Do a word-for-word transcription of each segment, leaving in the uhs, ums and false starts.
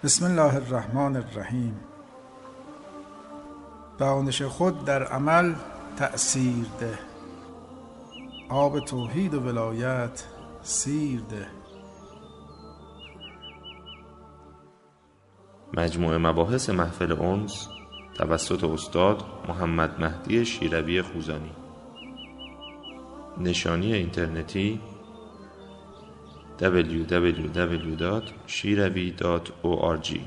بسم الله الرحمن الرحیم. دانش خود در عمل تأثیر ده، آب توحید و ولایت سیر ده. مجموعه مباحث محفل انس توسط استاد محمد مهدی شیروی خوزانی. نشانی اینترنتی دبلیو دبلیو دبلیو دات شیروی دات او آر جی.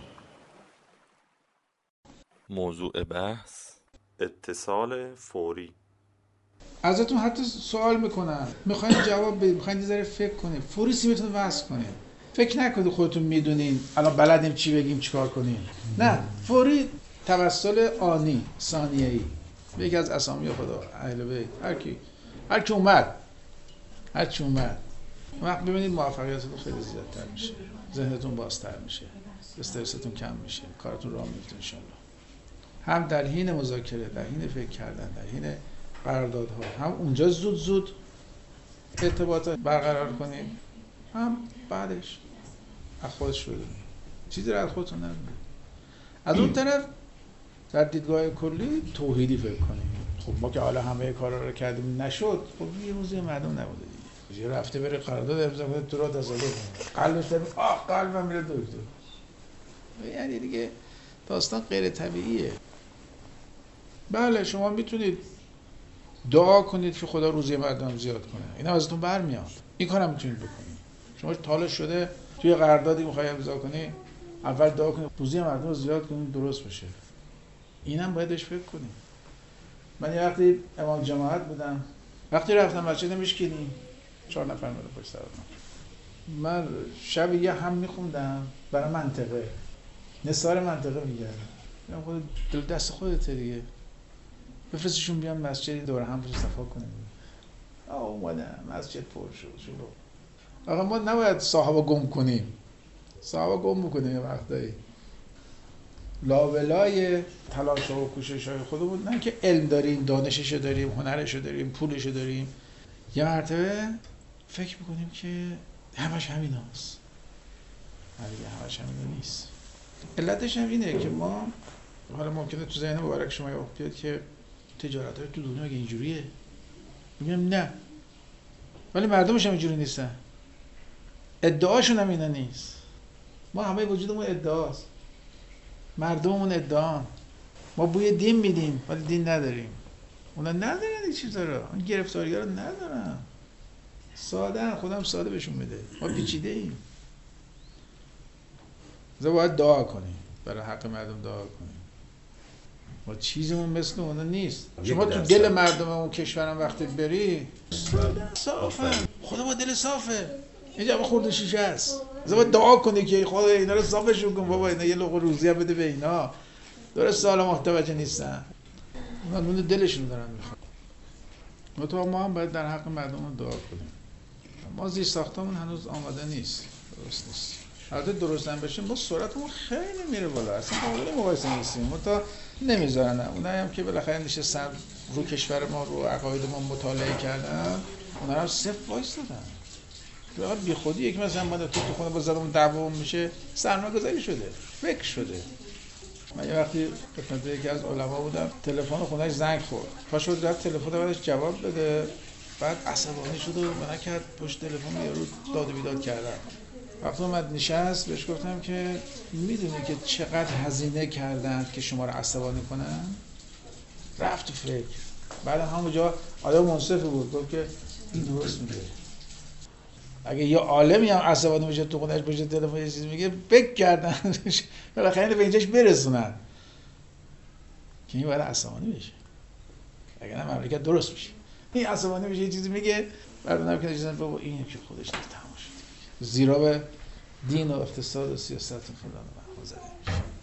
موضوع بحث اتصال فوری. ازتون حتی سوال میکنن، میخواین جواب بدید، میخواین یه ذره فکر کنید، فوری سیمتون وصل کنید. فکر نکنید خودتون میدونین الان بلدیم چی بگیم چیکار کنیم. نه، فوری توسل آنی ثانیه‌ای به یکی از اسامی خدا اهل بیت، هر کی هر کی اومد هر کی اومد وقت ببینید موفقیتتون خیلی زیادتر میشه، ذهنتون بازتر میشه، استرستون کم میشه، کارتون راه میفته ان شاء الله. هم در حین مذاکره، در حین فکر کردن، در حین قراردادها، هم اونجا زود زود ارتباط برقرار کنید، هم بعدش از خودش بدونید، چیزی رو از خودتون نمیدونید. از اون طرف در دیدگاه کلی توحیدی فکر کنید. خب ما که حالا همه کارا رو کردیم نشد، خب یه روزی مردم نبوده دیگه، یه رفته بره قرارداد امضا کنه تو را تسلط قلبش داره آه قلبم میره دکتر، یعنی دیگه داستان غیر طبیعیه. بله شما میتونید دعا کنید که خدا روزی مردم زیاد کنه، اینا ازتون برمیاد، این کارم میتونید بکنید. شما تالا شده توی قراردادی میخوای امضا کنی، اول دعا کنید روزی مردم رو زیاد کنید درست بشه، اینم بایدش فکر کنید. من یه وقتی امام جماعت بودم، وقتی رفتم مسجد مشکینی چهار نفر میره پشت سر من، من شب یه هم میخوندم برای منطقه، نثار منطقه میگردم، میگم خود دل دست خودته دیگه، بفرستشون بیان مسجدی دور هم رو صفا کنیم. آه اومدم مسجد پر شد شلو. آقا ما نباید صاحب گم کنیم، صاحب گم بکنیم یه وقتایی. لاولای تلاش و کوشش های خودمون، نه که علم داریم، دانششو داریم، هنرشو داریم، پولشو داریم، یه مرتبه فکر میکنیم که همش همین هست. نه همش همین نیست. علتش هم اینه که ما، حالا ممکنه تو ذهن مبارک شما یاد بیاد که تجارت های تو دنیا اگه اینجوریه، میگم نه، ولی مردمش هم اینجوری نیستن، ادعاشون هم اینا نیست. ما همه وجودمون ادعاست، مردممون ادعا، ما بوی دین میدیم ولی دین نداریم. اونا ندارن این چیزا رو، اون گرفتاری‌ها رو ندارن، ساده، خودم ساده بهشون میده. ما پیچیده ایم. زه باید دعا کنیم، برای حق مردم دعا کنیم. ما چیزمون مثل اونا نیست. شما تو دل مردم اون کشورم وقتی بری صافه، خدا با دل صافه، اینجا با خورد شیشه است. زه باید دعا کنی که خدا اینا رو صافشون کن، بابا اینا یه لقمه روزی هم بده به اینا. درسته حالا متوجه نیستن، اونا نون دلشون دارن میخوان. متو ما هم باید در حق مردم دعا کنیم. ما زیر ساختمون هنوز آماده نیست، درست نیست. البته درست هم بشه ما سرعتمون خیلی میره بالا، اصلا قابل مقایسه نیستیم. ما تا نمیذارن، اونایی هم که بالاخره نشستن رو کشور ما، رو عقاید ما مطالعه کردن، اونا هم صفر وایسادن. واقعا بی خودی یک مثلا ما تو تو خونه با زدمون دعوا میشه، سرمایه‌گذاری شده، فکر شده. من یه وقتی خدمت یکی از علما بودم، تلفن خونه‌اش زنگ خورد، پاشو رفت تلفن بعدش جواب بده، بعد عصبانی شد و من کرد پشت تلفن یارو داد و بیداد کردن. وقتی اومد نشست بهش گفتم که میدونی که چقدر هزینه کردن که شما رو عصبانی کنن؟ رفت تو فکر. بعد همونجا آدم منصفی بود، گفت که این درست میگه. اگه یه عالمی هم عصبانی میشه تو خودش پشت تلفن یه چیزی میگه، فکر کردن بالاخره به اینجاش برسونن که این باید عصبانی بشه، اگه نه مملکت درست میشه. این عصبانی میشه یه چیزی میگه، بعد اونم که نشستن بابا این که خودش تمام شد، زیرا به دین و اقتصاد و سیاست و فلان و بهمان زده میشه.